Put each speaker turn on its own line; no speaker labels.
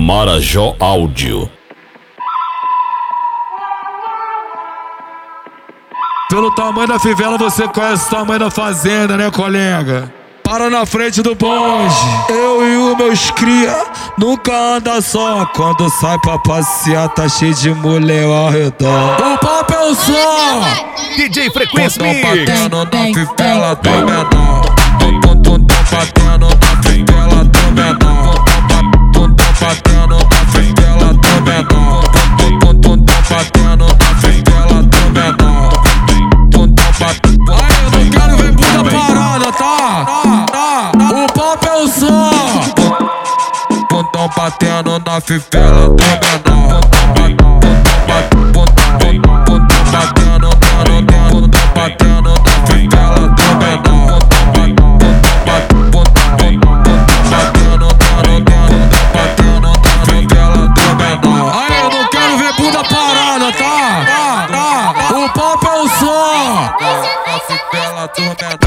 Marajó Áudio.
Pelo tamanho da fivela você conhece o tamanho da fazenda, né, colega? Para na frente do bonde, eu e os meus cria nunca anda só. Quando sai pra passear tá cheio de mulher ao redor. O papo é o som,
DJ Frequência Mix.
Batendo na fivela do menor. Batendo na fivela do menor. Batendo na fivela do menor. Batendo na fivela do menor. Aí eu não quero ver bunda parada, tá? O papo é o som. Bundão batendo na fivela do menor. Bundão batendo na fivela do menor. Batendo na fivela do menor. Aí eu não quero ver bunda parada, tá? O papo é o som. Na fivela do menor.